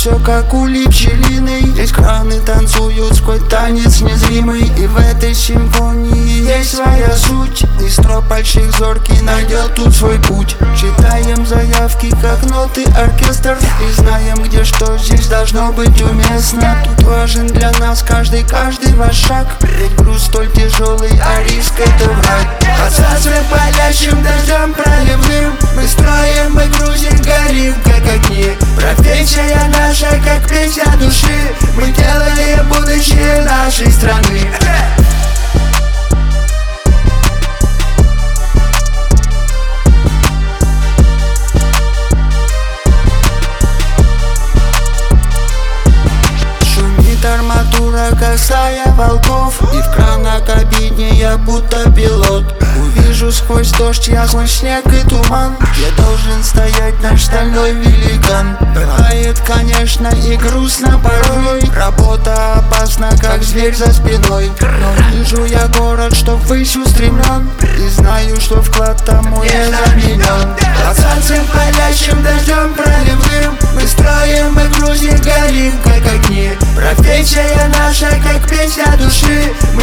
все как улей пчелиный. Здесь краны танцуют свой танец незримый, и в этой симфонии есть своя суть. И стропальщик зоркий найдет тут свой путь. Читаем заявки как ноты оркестр, и знаем, где что здесь должно быть уместно. Тут важен для нас каждый ваш шаг, ведь груз столь тяжелый, а риск это враг. Под солнцем палящим дождем проливным мы строим, мы грузим, горим как огни. Профессия наша как песня души, мы делали будущее нашей страны. Арматура, касая волков, и в кранокабине я будто пилот. Увижу сквозь дождь, я сквозь снег и туман, где должен стоять наш стальной великан. Бывает, конечно, и грустно порой, работа опасна, как зверь за спиной. Но вижу я город, что ввысь устремлен, и знаю, что вклад там мой незаменен. Под солнцем палящим дождем проливным мы строим, мы грузим, горим как огни. Профессия наша как песня души,